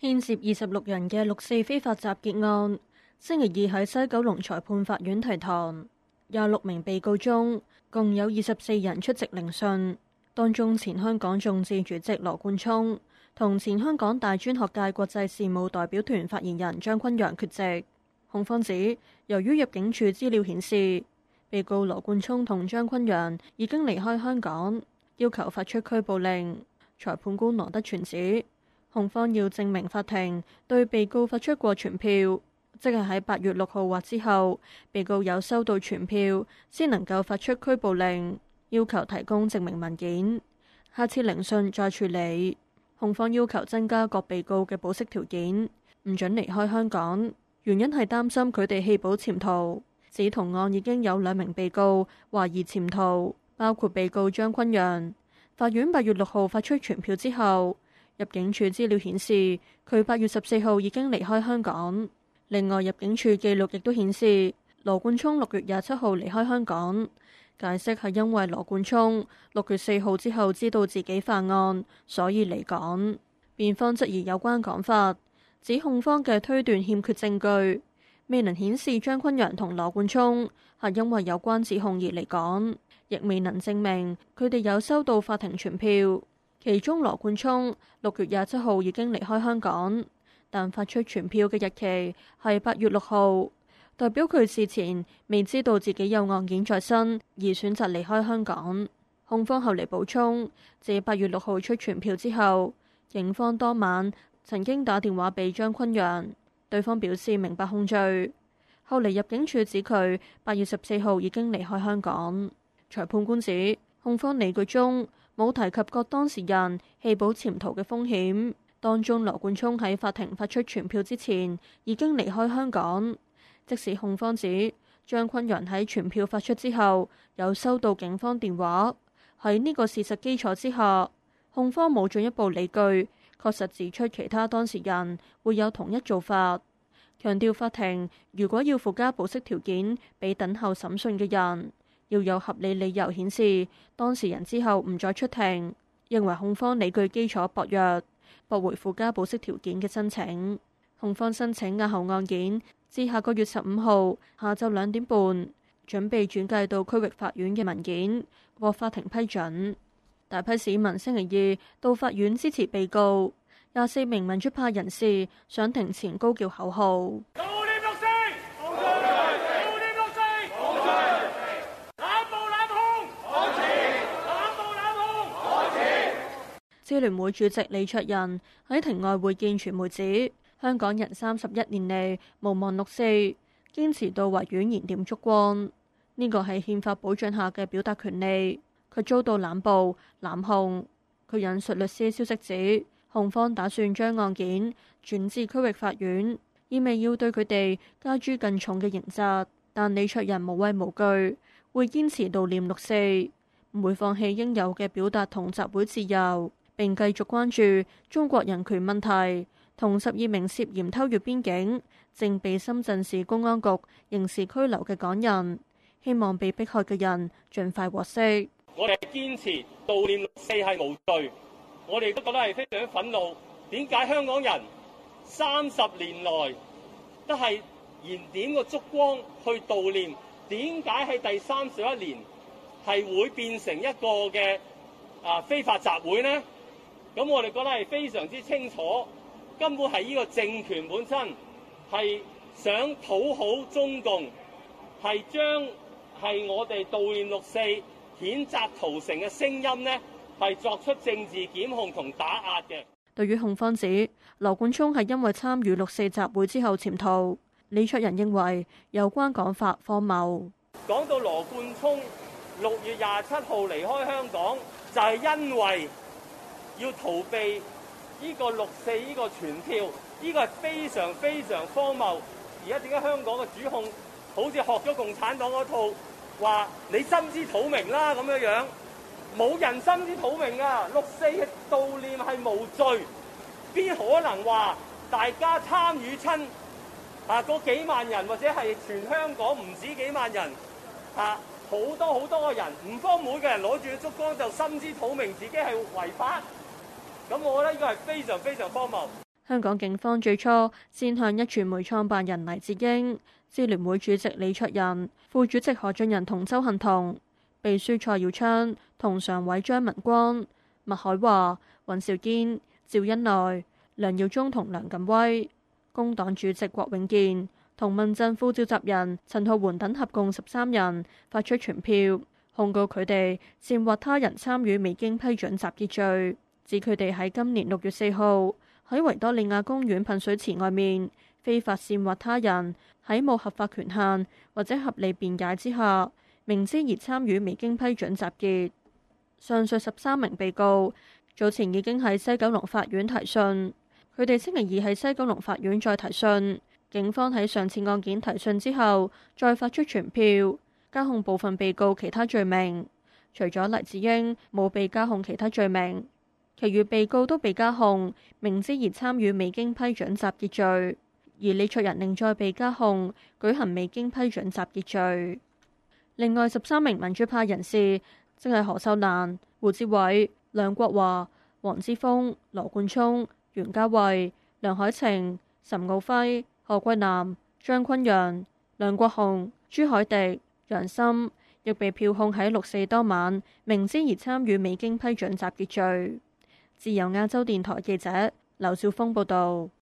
牽涉26人嘅六四非法集結案，星期二喺西九龍裁判法院提堂。26名被告中，共有24人出席聆訊，當中前香港眾志主席羅冠聰同前香港大專學界國際事務代表團發言人張崑陽缺席。控方指，由於入境處資料顯示，被告羅冠聰同張崑陽已經離開香港，要求發出拘捕令。裁判官羅德全指，控方要證明法庭對被告發出過傳票，即係喺8月6號或之後，被告有收到傳票，先能夠發出拘捕令，要求提供證明文件。下次聆訊再處理。控方要求增加各被告嘅保釋條件，唔准離開香港，原因係擔心佢哋棄保潛逃。指同案已經有2名被告懷疑潛逃，包括被告張崑陽。法院8月6號發出傳票之後，入境處資料顯示佢8月14號已經離開香港。另外，入境處記錄亦都顯示羅冠聰6月27號離開香港，解釋係因為羅冠聰6月4號之後知道自己犯案，所以離港。辯方質疑有關講法，指控方嘅推斷欠缺證據，未能顯示張崑陽同羅冠聰係因為有關指控而離港，亦未能證明佢哋有收到法庭傳票。其中羅冠聰6月27號已經離開香港，但發出傳票嘅日期係8月6號，代表佢事前未知道自己有案件在身而選擇離開香港。控方後嚟補充，自8月6號出傳票之後，警方當晚曾經打電話俾張崑陽，對方表示明白控罪。後嚟入境處指佢8月14號已經離開香港。裁判官指控方理據中冇提及各當事人棄保潛逃嘅風險，當中羅冠聰喺法庭發出傳票之前已經離開香港。即使控方指張崑陽喺傳票發出之後有收到警方電話，喺呢個事實基礎之下，控方冇進一步理據確實指出其他當事人會有同一做法，強調法庭如果要附加保釋條件俾等候審訊嘅人，要有合理理由顯示當事人之後唔再出庭，認為控方理據基礎薄弱，駁回附加保釋條件嘅申請。控方申請押後案件至下個月15號下晝2點半，準備轉介到區域法院嘅文件獲法庭批准。大批市民星期二到法院支持被告，24名民主派人士上庭前高叫口號。支聯會主席李卓人喺庭外會見傳媒指，香港人31年嚟無忘六四，堅持到維園燃點燭光，呢個係憲法保障下嘅表達權利。佢遭到濫捕濫控。佢引述律師消息指，控方打算將案件轉至區域法院，意味要對佢哋加諸更重嘅刑責。但李卓人無畏無懼，會堅持悼念六四，唔會放棄應有嘅表達同集會自由，並繼續關注中國人權問題，同12名涉嫌偷越邊境、正被深圳市公安局刑事拘留嘅港人，希望被迫害嘅人盡快獲釋。 我哋堅持悼念六四係無罪，我哋都覺得係非常之憤怒。點解香港人30年來都係燃點個燭光去悼念？點解喺第31年係會變成一個嘅非法集會呢？咁我哋覺得係非常之清楚，根本係呢個政權本身係想討好中共，係將係我哋悼念六四、譴責屠城嘅聲音呢，係作出政治檢控同打壓嘅。 對於控方指羅冠聰係因為參與六四集會之後潛逃，李卓人認為有關講法荒謬。 講到羅冠聰6月27號離開香港，就係因為要逃避呢個六四呢個傳票，呢個係非常非常荒謬。而家點解香港嘅主控好似學咗共產黨嗰套，話你心知肚明啦咁樣？冇人心知肚明啊！六四嘅悼念係無罪，邊可能話大家參與親嗰幾萬人，或者係全香港唔止幾萬人好多好多個人，唔方每個人攞住個燭光就心知肚明自己係違法，咁我覺得呢個係非常非常荒謬。 香港警方最初先向壹傳媒創辦人黎智英、支聯會主席李卓人、副主席何俊仁同鄒幸彤、秘書蔡耀昌同常委張文光、麥海華、尹兆堅、趙恩來、梁耀忠同梁錦威、工黨主席郭永健同民陣副召集人陳浩桓等合共13人發出傳票，控告佢哋煽惑他人參與未經批准集結罪，指佢哋喺今年6月4號喺維多利亞公園噴水池外面非法煽惑他人喺冇合法權限或者合理辯解之下，明知而參與未經批准集結。上述13名被告早前已經喺西九龍法院提訊，佢哋星期二喺西九龍法院再提訊。警方喺上次案件提訊之後，再發出傳票，加控部分被告其他罪名。除咗黎智英冇被加控其他罪名，其餘被告都被加控明知而參與未經批准集結罪，而李卓人另再被加控舉行未經批准集結罪。另外13名民主派人士，即係何秀蘭、胡志偉、梁國華、黃之鋒、羅冠聰、袁嘉蔚、梁海晴、岑敖暉、何桂南、張崑陽、梁國雄、朱凱迪、楊森，亦被票控喺6·4當晚明知而參與未經批准集結罪。自由亞洲電台記者劉少峰報道。